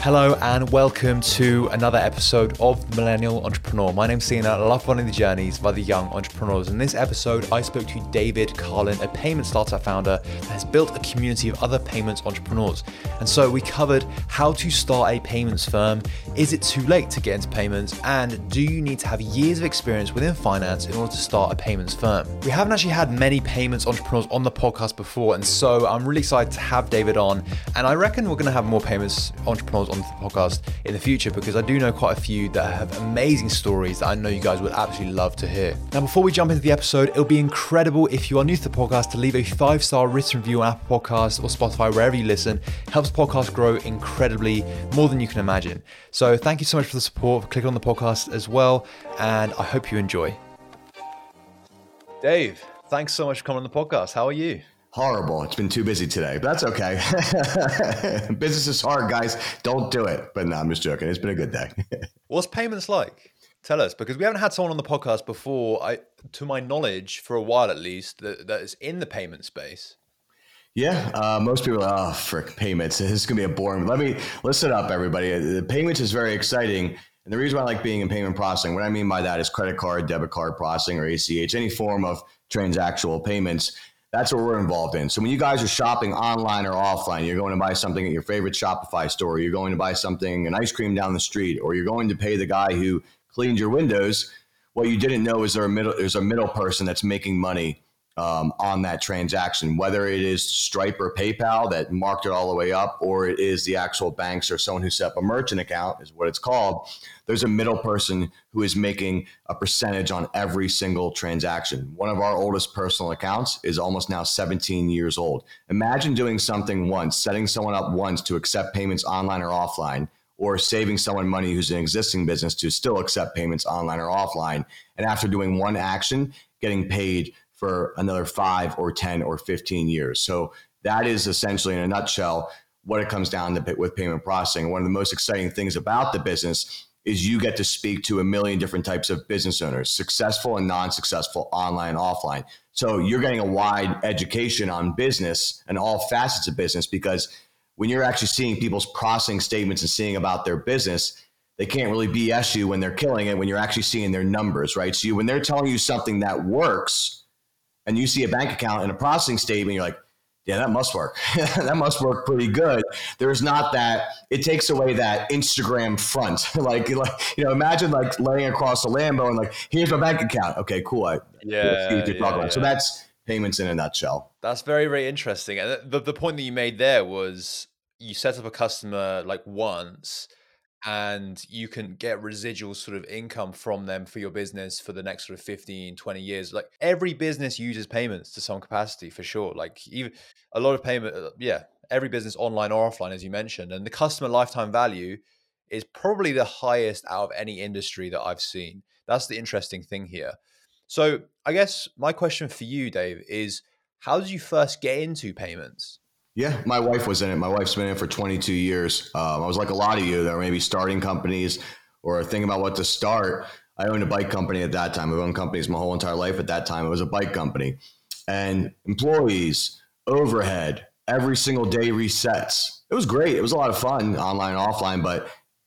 Hello and welcome to another episode of The Millennial Entrepreneur. My name's Sina. I love following the journeys of other young entrepreneurs. In this episode, I spoke to David Carlin, a payment startup founder that has built a community of other payments entrepreneurs. And so we covered how to start a payments firm. Is it too late to get into payments? And do you need to have years of experience within finance in order to start a payments firm? We haven't actually had many payments entrepreneurs on the podcast before, and so I'm really excited to have David on. And I reckon we're going to have more payments entrepreneurs on the podcast in the future, because I do know quite a few that have amazing stories that I know you guys would absolutely love to hear. Now, before we jump into the episode, it'll be incredible if you are new to the podcast to leave a 5-star written review on Apple Podcasts or Spotify, wherever you listen. It helps the podcast grow incredibly, more than you can imagine. So thank you so much for the support, for clicking on the podcast as well, and I hope you enjoy. Dave, thanks so much for coming on the podcast. How are you? Horrible. It's been too busy today, but that's okay. Business is hard, guys. Don't do it. But no, I'm just joking. It's been a good day. What's payments like? Tell us, because we haven't had someone on the podcast before, to my knowledge, for a while at least, that is in the payment space. Yeah, most people are, oh, frick, payments. This is going to be a boring. Let me listen up, everybody. The payments is very exciting. And the reason why I like being in payment processing, what I mean by that is credit card, debit card processing, or ACH, any form of transactional payments. That's what we're involved in. So when you guys are shopping online or offline, you're going to buy something at your favorite Shopify store, you're going to buy something, an ice cream down the street, or you're going to pay the guy who cleaned your windows, what you didn't know is there's a middle person that's making money on that transaction, whether it is Stripe or PayPal that marked it all the way up, or it is the actual banks or someone who set up a merchant account is what it's called. There's a middle person who is making a percentage on every single transaction. One of our oldest personal accounts is almost now 17 years old. Imagine doing something once, setting someone up once to accept payments online or offline, or saving someone money who's in an existing business to still accept payments online or offline. And after doing one action, getting paid for another 5 or 10 or 15 years. So that is essentially, in a nutshell, what it comes down to with payment processing. One of the most exciting things about the business is you get to speak to a million different types of business owners, successful and non-successful, online, offline. So you're getting a wide education on business and all facets of business, because when you're actually seeing people's processing statements and seeing about their business, they can't really BS you when they're killing it when you're actually seeing their numbers, right? So when they're telling you something that works, and you see a bank account and a processing statement, you're like, yeah, that must work. That must work pretty good. There's not that, it takes away that Instagram front. Imagine like laying across a Lambo and like, here's my bank account. Okay, cool. So that's payments in a nutshell. That's very, very interesting. And the point that you made there was you set up a customer like once, and you can get residual sort of income from them for your business for the next sort of 15, 20 years. Like every business uses payments to some capacity for sure. Like even a lot of payment, every business online or offline, as you mentioned, and the customer lifetime value is probably the highest out of any industry that I've seen. That's the interesting thing here. So I guess my question for you, Dave, is how did you first get into payments? Yeah, my wife was in it. My wife's been in it for 22 years. I was like a lot of you that were maybe starting companies or thinking about what to start. I owned a bike company at that time. I've owned companies my whole entire life at that time. It was a bike company. And employees, overhead, every single day resets. It was great. It was a lot of fun, online and offline, but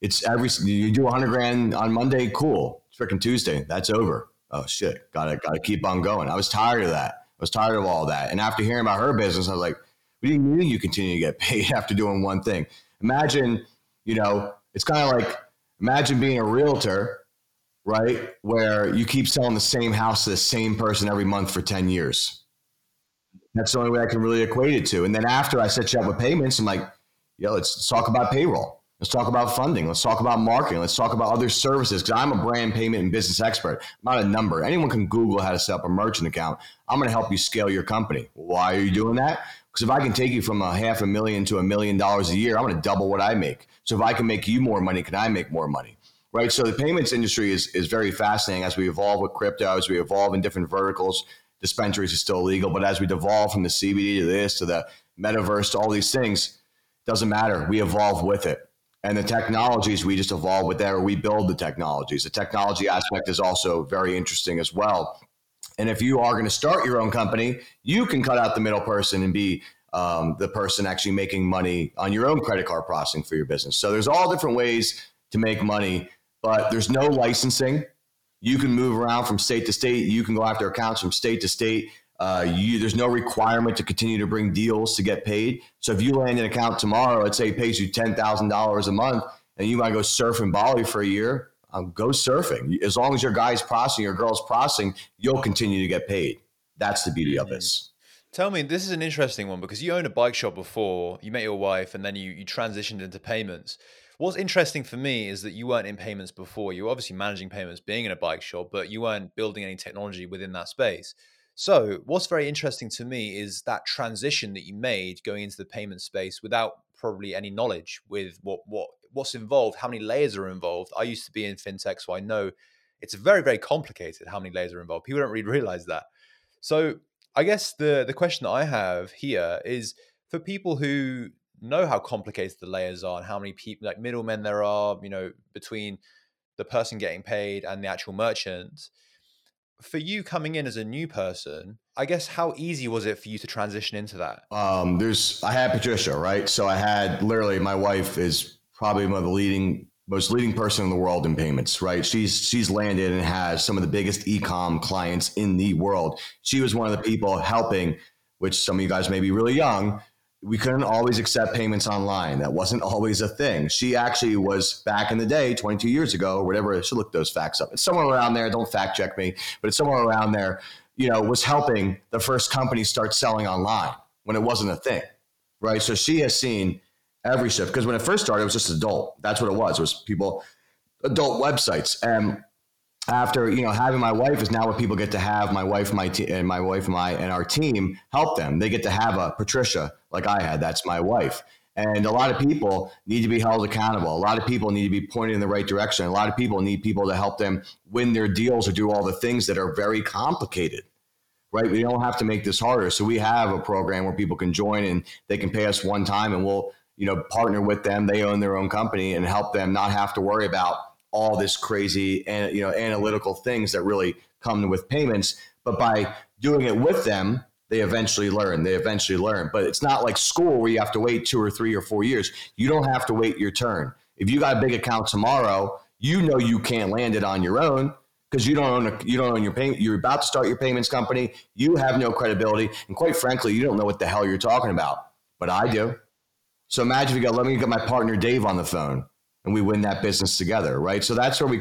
you do 100 grand on Monday, cool. It's freaking Tuesday. That's over. Oh shit, gotta keep on going. I was tired of that. I was tired of all that. And after hearing about her business, I was like, what do you mean you continue to get paid after doing one thing? Imagine, it's kind of like, imagine being a realtor, right? Where you keep selling the same house to the same person every month for 10 years. That's the only way I can really equate it to. And then after I set you up with payments, I'm like, let's talk about payroll. Let's talk about funding. Let's talk about marketing. Let's talk about other services, because I'm a brand, payment, and business expert. I'm not a number. Anyone can Google how to set up a merchant account. I'm going to help you scale your company. Why are you doing that? Because if I can take you from $500,000 to $1 million a year, I'm going to double what I make. So if I can make you more money, can I make more money? Right? So the payments industry is very fascinating as we evolve with crypto, as we evolve in different verticals. Dispensaries is still illegal, but as we devolve from the CBD to this, to the metaverse, to all these things, doesn't matter. We evolve with it. And the technologies, we just evolve with that, or we build the technologies. The technology aspect is also very interesting as well. And if you are going to start your own company, you can cut out the middle person and be the person actually making money on your own credit card processing for your business. So there's all different ways to make money, but there's no licensing. You can move around from state to state. You can go after accounts from state to state. There's no requirement to continue to bring deals to get paid. So if you land an account tomorrow, let's say it pays you $10,000 a month, and you might go surf in Bali for a year, go surfing. As long as your guy's processing or girl's processing, you'll continue to get paid. That's the beauty of this. Tell me, this is an interesting one because you owned a bike shop before, you met your wife, and then you transitioned into payments. What's interesting for me is that you weren't in payments before. You were obviously managing payments, being in a bike shop, but you weren't building any technology within that space. So what's very interesting to me is that transition that you made going into the payment space without probably any knowledge with what's involved, how many layers are involved. I used to be in fintech, so I know it's very, very complicated how many layers are involved. People don't really realize that. So I guess the question that I have here is for people who know how complicated the layers are and how many people, like middlemen there are, between the person getting paid and the actual merchant. For you coming in as a new person, I guess how easy was it for you to transition into that? I had Patricia, right? So I had literally, my wife is probably one of the most leading person in the world in payments, right? She's landed and has some of the biggest e-com clients in the world. She was one of the people helping, which some of you guys may be really young. We couldn't always accept payments online. That wasn't always a thing. She actually was, back in the day, 22 years ago, or whatever. I should look those facts up. It's somewhere around there. Don't fact check me, but it's somewhere around there, was helping the first company start selling online when it wasn't a thing, right? So she has seen every shift, because when it first started, it was just adult. That's what it was. It was people, adult websites. And after, having my wife is now what people get to have. My wife, and our team help them. They get to have a Patricia like I had. That's my wife. And a lot of people need to be held accountable. A lot of people need to be pointed in the right direction. A lot of people need people to help them win their deals or do all the things that are very complicated, right? We don't have to make this harder. So we have a program where people can join and they can pay us one time, and we'll, partner with them. They own their own company and help them not have to worry about all this crazy and, analytical things that really come with payments. But by doing it with them, they eventually learn. But it's not like school where you have to wait 2 or 3 or 4 years. You don't have to wait your turn. If you got a big account tomorrow, you can't land it on your own because you don't own your payment. You're about to start your payments company. You have no credibility. And quite frankly, you don't know what the hell you're talking about. But I do. So imagine let me get my partner Dave on the phone and we win that business together, right? So that's where we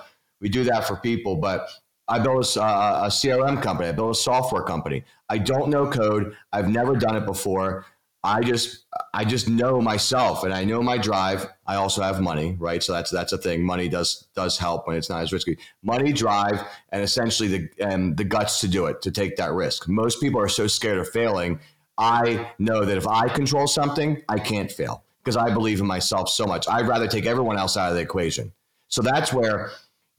do that for people. But I built a CRM company. I built a software company. I don't know code. I've never done it before. I just know myself and I know my drive. I also have money, right? So that's a thing. Money does help when it's not as risky. Money, drive, and essentially the guts to do it, to take that risk. Most people are so scared of failing. I know that if I control something, I can't fail because I believe in myself so much. I'd rather take everyone else out of the equation. So that's where,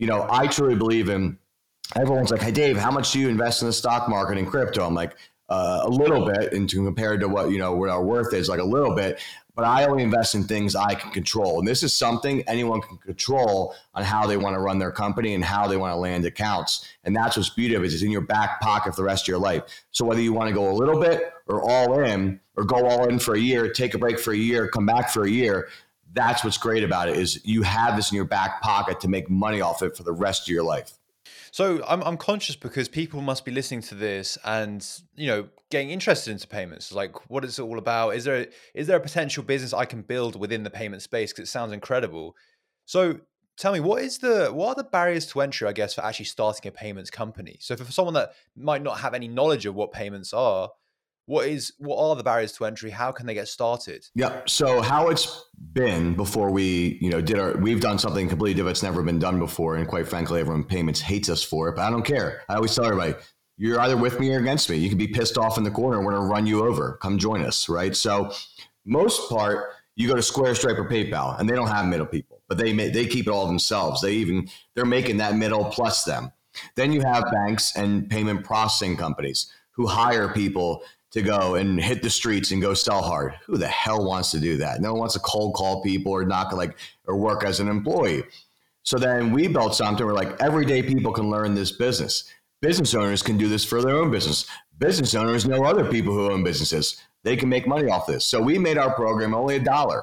I truly believe in. Everyone's like, hey, Dave, how much do you invest in the stock market and crypto? I'm like, a little bit, and compared to what our worth is, like a little bit, but I only invest in things I can control. And this is something anyone can control on how they want to run their company and how they want to land accounts. And that's what's beautiful, is it's in your back pocket for the rest of your life. So whether you want to go a little bit or all in, or go all in for a year, take a break for a year, come back for a year, that's what's great about it, is you have this in your back pocket to make money off it for the rest of your life. So I'm conscious because people must be listening to this and, getting interested into payments. Like, what is it all about? Is there a potential business I can build within the payment space? Because it sounds incredible. So tell me, what are the barriers to entry, I guess, for actually starting a payments company? So for someone that might not have any knowledge of what payments are, what are the barriers to entry? How can they get started? Yeah. So how it's been before we, we've done something completely different. It's never been done before. And quite frankly, everyone in payments hates us for it, but I don't care. I always tell everybody, you're either with me or against me. You can be pissed off in the corner. We're going to run you over. Come join us. Right. So most part, you go to Square, Stripe, or PayPal, and they don't have middle people, but they keep it all themselves. They're making that middle plus them. Then you have banks and payment processing companies who hire people to go and hit the streets and go sell hard. Who the hell wants to do that? No one wants to cold call people or or work as an employee. So then we built something where everyday people can learn this business. Business owners can do this for their own business. Business owners know other people who own businesses. they can make money off this. So we made our program only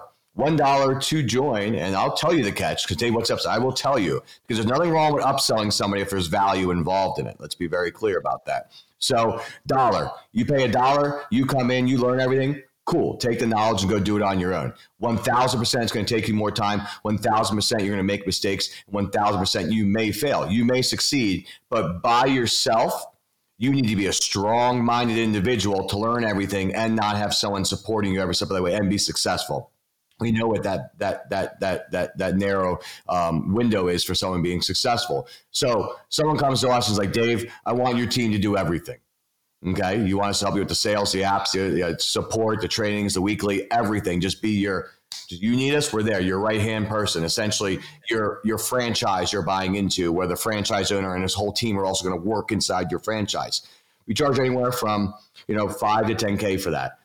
$1 to join. And I'll tell you the catch, because Dave, what's up? I will tell you, because there's nothing wrong with upselling somebody if there's value involved in it. Let's be very clear about that. So you pay $1, you come in, you learn everything. Cool. Take the knowledge and go do it on your own. 1,000% it's going to take you more time. 1,000% you're going to make mistakes. 1,000% you may fail. You may succeed, but by yourself, you need to be a strong-minded individual to learn everything and not have someone supporting you every step of the way and be successful. We know what that narrow window is for someone being successful. So someone comes to us and is like, Dave, I want your team to do everything. Okay. You want us to help you with the sales, the apps, the support, the trainings, the weekly, everything. Just be you need us, we're there. Your right-hand person, essentially your franchise you're buying into, where the franchise owner and his whole team are also going to work inside your franchise. We charge anywhere from, $5 to $10K for that.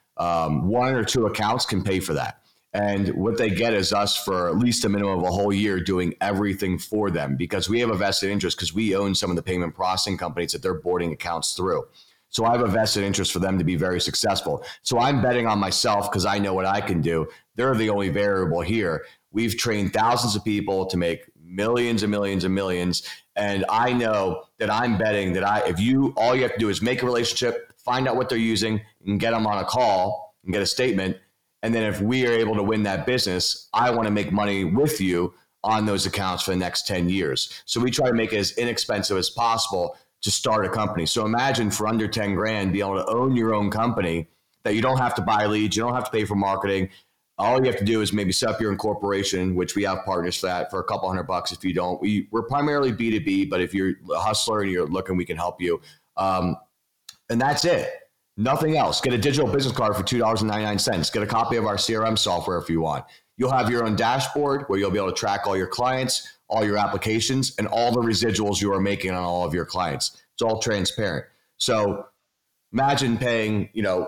1 or 2 accounts can pay for that. And what they get is us for at least a minimum of a whole year doing everything for them, because we have a vested interest, because we own some of the payment processing companies that they're boarding accounts through. So I have a vested interest for them to be very successful. So I'm betting on myself because I know what I can do. They're the only variable here. We've trained thousands of people to make millions and millions and millions. And I know that I'm betting that all you have to do is make a relationship, find out what they're using, and get them on a call and get a statement. And then if we are able to win that business, I want to make money with you on those accounts for the next 10 years. So we try to make it as inexpensive as possible to start a company. So imagine for under 10 grand, be able to own your own company, that you don't have to buy leads, you don't have to pay for marketing. All you have to do is maybe set up your incorporation, which we have partners for that, for a couple $100. If you don't, we're primarily B2B, but if you're a hustler and you're looking, we can help you. And that's it. Nothing else. Get a digital business card for $2.99. Get a copy of our CRM software if you want. You'll have your own dashboard where you'll be able to track all your clients, all your applications, and all the residuals you are making on all of your clients. It's all transparent. So imagine paying,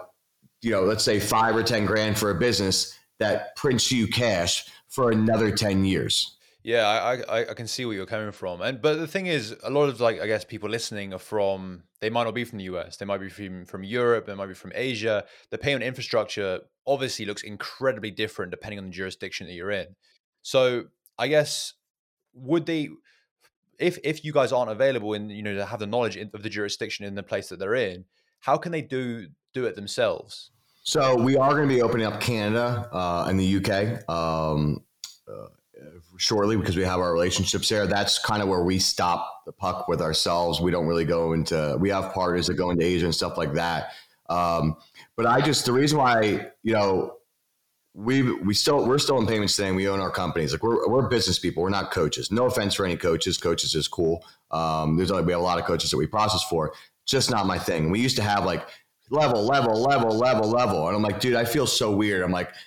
let's say 5 or 10 grand for a business that prints you cash for another 10 years. Yeah, I can see where you're coming from. But the thing is, a lot of people listening are they might not be from the US. They might be from Europe. They might be from Asia. The payment infrastructure obviously looks incredibly different depending on the jurisdiction that you're in. So I guess, would they, if you guys aren't available in, to have the knowledge of the jurisdiction in the place that they're in, how can they do it themselves? So we are going to be opening up Canada and the UK shortly, because we have our relationships there. That's kind of where we stop the puck with ourselves. We don't really go into, we have partners that go into Asia and stuff like that. But the reason why, we're still in payments today and we own our companies. Like we're business people. We're not coaches. No offense for any coaches. Coaches is cool. We have a lot of coaches that we process for. Just not my thing. We used to have like level. And I'm like, dude, I feel so weird. I'm like,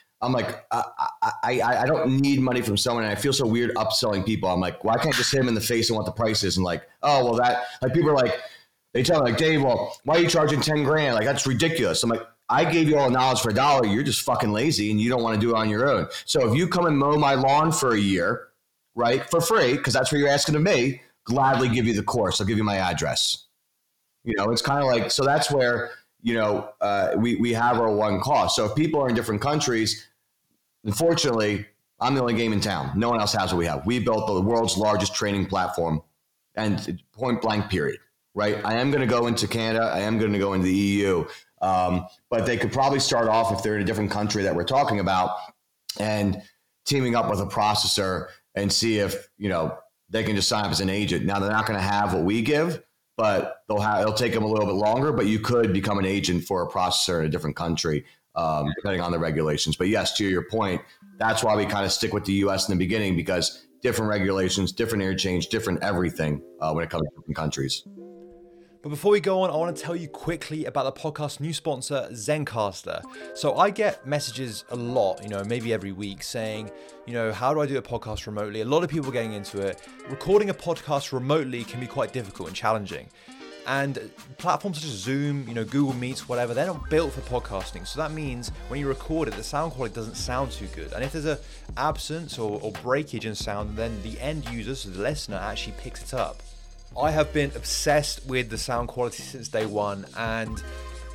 I don't need money from someone, and I feel so weird upselling people. I'm like, why can't I just hit him in the face and what the price is? And like, oh, well, that, like, people are like, they tell me like, Dave, well, why are you charging 10 grand? Like, that's ridiculous. I'm like, I gave you all the knowledge for $1. You're just fucking lazy and you don't want to do it on your own. So if you come and mow my lawn for a year, right, for free, because that's what you're asking of me, gladly give you the course. I'll give you my address. It's kind of like, so that's where, we have our one cost. So if people are in different countries, unfortunately, I'm the only game in town. No one else has what we have. We built the world's largest training platform, and point blank, period. Right? I am going to go into Canada. I am going to go into the EU. But they could probably start off, if they're in a different country that we're talking about, and teaming up with a processor and see if, they can just sign up as an agent. Now, they're not going to have what we give, but it'll take them a little bit longer, but you could become an agent for a processor in a different country, depending on the regulations. But yes, to your point, that's why we kind of stick with the US in the beginning, because different regulations, different interchange, different everything when it comes to different countries. But before we go on, I want to tell you quickly about the podcast's new sponsor, Zencastr. So I get messages a lot, maybe every week, saying, how do I do a podcast remotely? A lot of people are getting into it. Recording a podcast remotely can be quite difficult and challenging. And platforms such as Zoom, Google Meets, whatever, they're not built for podcasting. So that means when you record it, the sound quality doesn't sound too good. And if there's an absence or breakage in sound, then the end user, so the listener, actually picks it up. I have been obsessed with the sound quality since day one, and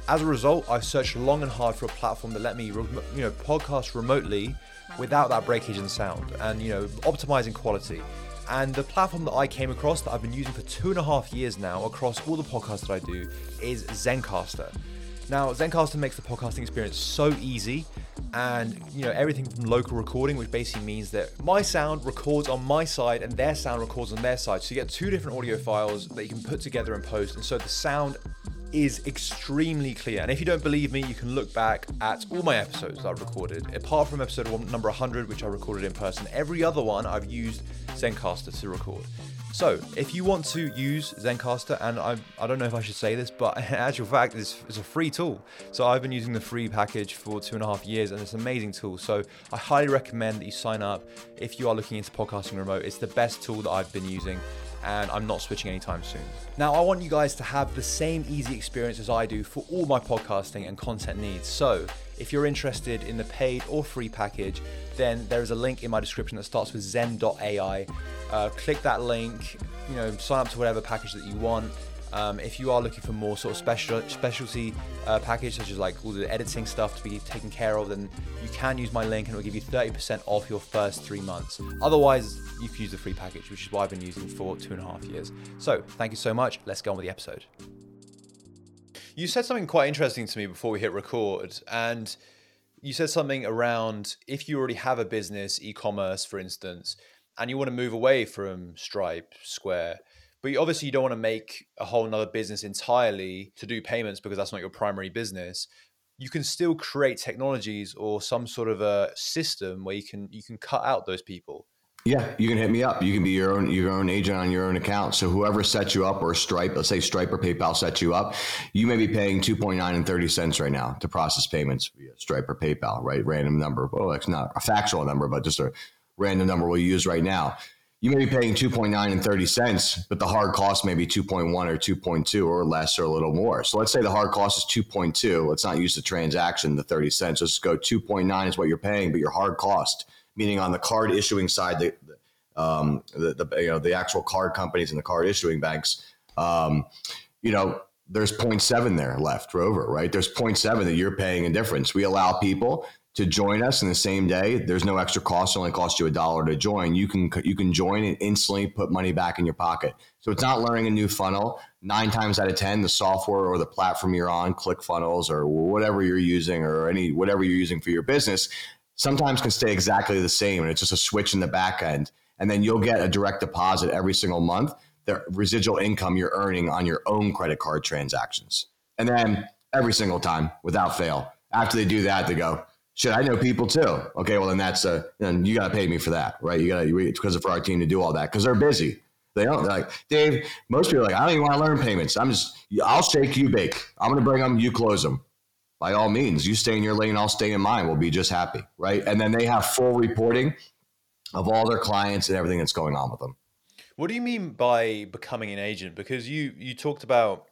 As a result, I searched long and hard for a platform that let me, podcast remotely without that breakage in sound and, optimizing quality. And the platform that I came across that I've been using for 2.5 years now across all the podcasts that I do is Zencastr. Now, Zencastr makes the podcasting experience so easy and, everything from local recording, which basically means that my sound records on my side and their sound records on their side. So you get two different audio files that you can put together and post. And so the sound is extremely clear. And if you don't believe me, you can look back at all my episodes that I've recorded. Apart from episode number 100, which I recorded in person, every other one I've used Zencastr to record. So if you want to use Zencastr, and I don't know if I should say this, but in actual fact, it's a free tool. So I've been using the free package for 2.5 years, and it's an amazing tool. So I highly recommend that you sign up if you are looking into podcasting remote. It's the best tool that I've been using, and I'm not switching anytime soon. Now, I want you guys to have the same easy experience as I do for all my podcasting and content needs. So if you're interested in the paid or free package, then there is a link in my description that starts with zen.ai. Click that link, sign up to whatever package that you want. If you are looking for more sort of specialty package, such as like all the editing stuff to be taken care of, then you can use my link and it will give you 30% off your first 3 months. Otherwise, you can use the free package, which is what I've been using for 2.5 years. So thank you so much. Let's go on with the episode. You said something quite interesting to me before we hit record, and you said something around if you already have a business, e-commerce, for instance, and you want to move away from Stripe, Square, but you don't want to make a whole nother business entirely to do payments because that's not your primary business. You can still create technologies or some sort of a system where you can cut out those people. Yeah, you can hit me up. You can be your own agent on your own account. So whoever sets you up, or Stripe, let's say Stripe or PayPal sets you up, you may be paying 2.9 and 30 cents right now to process payments via Stripe or PayPal, right? Random number. Well, it's not a factual number, but just a random number we'll use right now. You may be paying 2.9 and 30 cents, but the hard cost may be 2.1 or 2.2 or less or a little more. So let's say the hard cost is 2.2. Let's not use the transaction, the 30 cents. Let's go 2.9 is what you're paying, but your hard cost, meaning on the card issuing side, the actual card companies and the card issuing banks, there's 0.7 there left over, right? There's 0.7 that you're paying in difference. We allow people to join us in the same day. There's no extra cost. It only costs you $1 to join. You can join and instantly put money back in your pocket. So it's not learning a new funnel. 9 times out of 10, the software or the platform you're on, ClickFunnels or whatever you're using, or whatever you're using for your business, sometimes can stay exactly the same. And it's just a switch in the back end. And then you'll get a direct deposit every single month, the residual income you're earning on your own credit card transactions. And then every single time, without fail, after they do that, they go, shit, I know people too. Okay, well then you got to pay me for that, right? It's because for our team to do all that because they're busy. They're like, Dave, most people are like, I don't even want to learn payments. I'll shake, you bake. I'm going to bring them, you close them. By all means, you stay in your lane, I'll stay in mine. We'll be just happy, right? And then they have full reporting of all their clients and everything that's going on with them. What do you mean by becoming an agent? Because you talked about,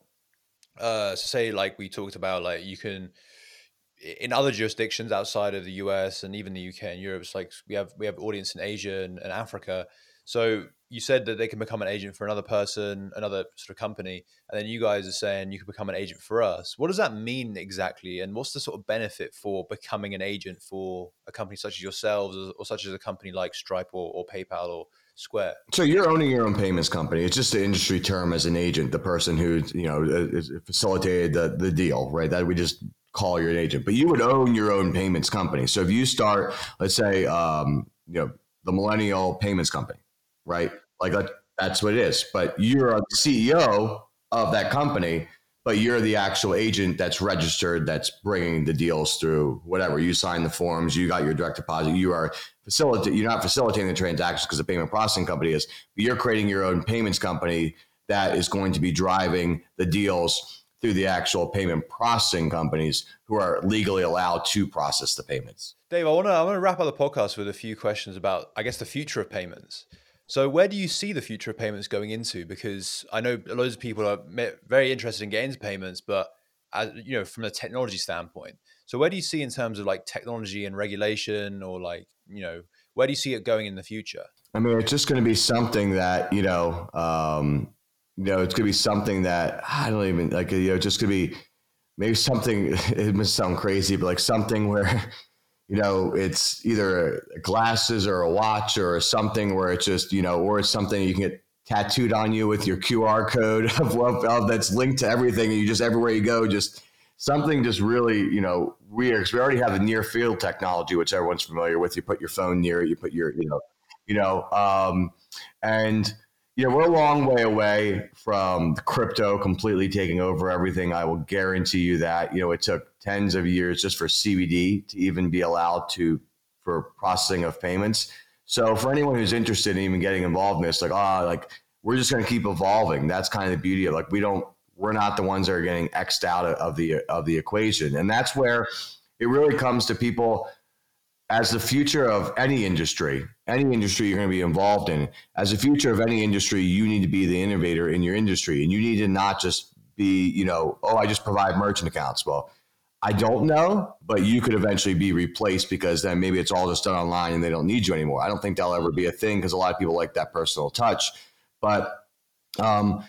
we talked about like you can, in other jurisdictions outside of the US and even the UK and Europe, it's like we have audience in Asia and Africa. So you said that they can become an agent for another person, another sort of company, and then you guys are saying you can become an agent for us. What does that mean exactly? And what's the sort of benefit for becoming an agent for a company such as yourselves or such as a company like Stripe or PayPal or Square? So you're owning your own payments company. It's just the industry term as an agent, the person who facilitated the deal, right? That we just call you an agent, but you would own your own payments company. So if you start, let's say, the Millennial Payments Company, right? Like that's what it is. But you're a CEO of that company, but you're the actual agent that's registered, that's bringing the deals through. Whatever, you sign the forms, you got your direct deposit. You're not facilitating the transactions because the payment processing company is, but you're creating your own payments company that is going to be driving the deals through the actual payment processing companies who are legally allowed to process the payments. Dave, I want to wrap up the podcast with a few questions about, I guess, the future of payments. So where do you see the future of payments going into? Because I know loads of people are very interested in getting into payments, but from a technology standpoint. So where do you see in terms of like technology and regulation, or like, where do you see it going in the future? I mean, it's just going to be something that, it's going to be something that I don't even like, just going to be maybe something, it must sound crazy, but like something where, it's either glasses or a watch or something where it's just, or it's something you can get tattooed on you with your QR code of that's linked to everything. And you just, everywhere you go, just something just really, weird. Because we already have the near field technology, which everyone's familiar with. You put your phone near it, you put your, and we're a long way away from crypto completely taking over everything. I will guarantee you that. It took tens of years just for CBD to even be allowed for processing of payments. So for anyone who's interested in even getting involved in this, we're just going to keep evolving. That's kind of the beauty of we're not the ones that are getting X'd out of the equation. And that's where it really comes to people as the future of any industry you're going to be involved in. As the future of any industry, you need to be the innovator in your industry, and you need to not just be, I just provide merchant accounts. Well, I don't know, but you could eventually be replaced because then maybe it's all just done online and they don't need you anymore. I don't think that'll ever be a thing because a lot of people like that personal touch. But, I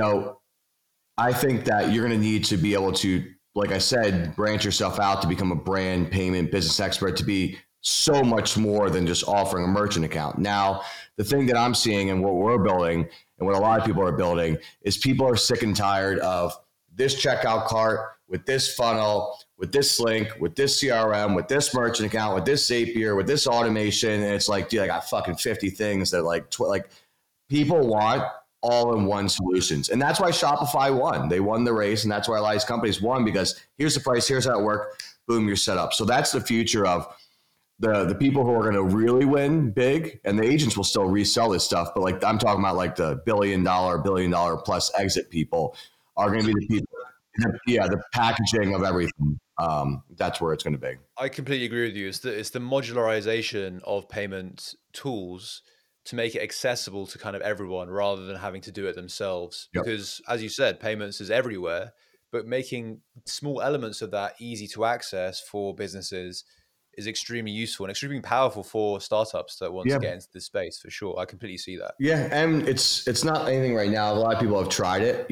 think that you're going to need to be able to, like I said, branch yourself out to become a brand payment business expert, to be so much more than just offering a merchant account. Now, the thing that I'm seeing and what we're building and what a lot of people are building is people are sick and tired of this checkout cart with this funnel, with this link, with this CRM, with this merchant account, with this Zapier, with this automation. And it's like, dude, I got fucking 50 things that people want all-in-one solutions. And that's why Shopify won. They won the race, and that's why a lot of these companies won, because here's the price, here's how it works, boom, you're set up. So that's the future of the people who are going to really win big, and the agents will still resell this stuff. But I'm talking about the billion dollar plus exit people are going to be the people. Yeah, the packaging of everything. That's where it's going to be. I completely agree with you. It's the modularization of payment tools to make it accessible to kind of everyone rather than having to do it themselves. Yep. Because as you said, payments is everywhere, but making small elements of that easy to access for businesses is extremely useful and extremely powerful for startups that want to get into this space, for sure. I completely see that. Yeah, and it's not anything right now. A lot of people have tried it.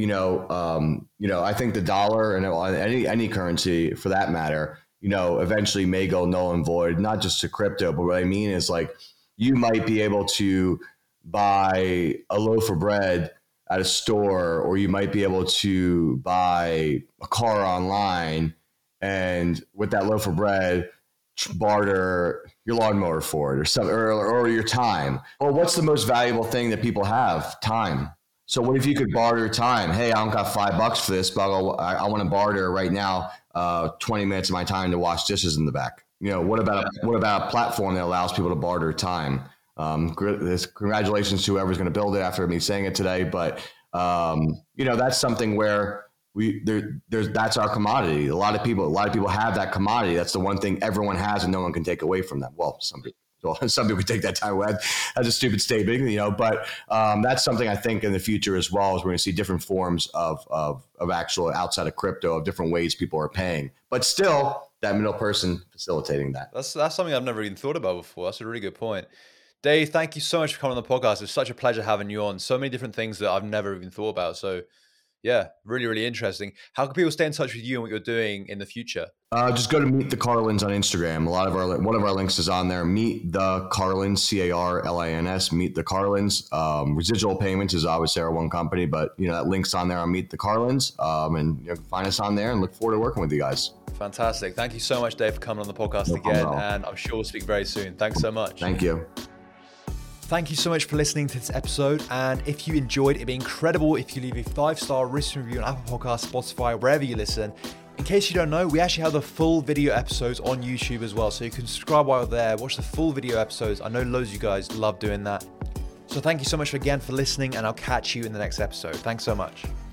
I think the dollar and any currency for that matter, eventually may go null and void, not just to crypto, but what I mean is you might be able to buy a loaf of bread at a store, or you might be able to buy a car online, and with that loaf of bread, barter your lawnmower for it or something, or your time. Well, what's the most valuable thing that people have? Time. So what if you could barter time? Hey, I don't got $5 for this, but I want to barter right now 20 minutes of my time to wash dishes in the back. What about a platform that allows people to barter time? Congratulations to whoever's going to build it after me saying it today. But that's something where that's our commodity. A lot of people have that commodity. That's the one thing everyone has and no one can take away from them. Well, some people take that time away. That's a stupid statement, but that's something I think in the future as well, is we're going to see different forms of actual outside of crypto, of different ways people are paying, but still that middle person facilitating that. That's something I've never even thought about before. That's a really good point. Dave, thank you so much for coming on the podcast. It's such a pleasure having you on. So many different things that I've never even thought about. So yeah, really, really interesting. How can people stay in touch with you and what you're doing in the future? Just go to Meet the Carlins on Instagram. One of our links is on there. Meet the Carlins, Carlins. Meet the Carlins. Residual Payments is obviously our one company, but that link's on there on Meet the Carlins. And you can find us on there, and look forward to working with you guys. Fantastic. Thank you so much, Dave, for coming on the podcast again. And I'm sure we'll speak very soon. Thanks so much. Thank you. Thank you so much for listening to this episode. And if you enjoyed, it'd be incredible if you leave a 5-star written review on Apple Podcasts, Spotify, wherever you listen. In case you don't know, we actually have the full video episodes on YouTube as well. So you can subscribe while you're there, watch the full video episodes. I know loads of you guys love doing that. So thank you so much again for listening, and I'll catch you in the next episode. Thanks so much.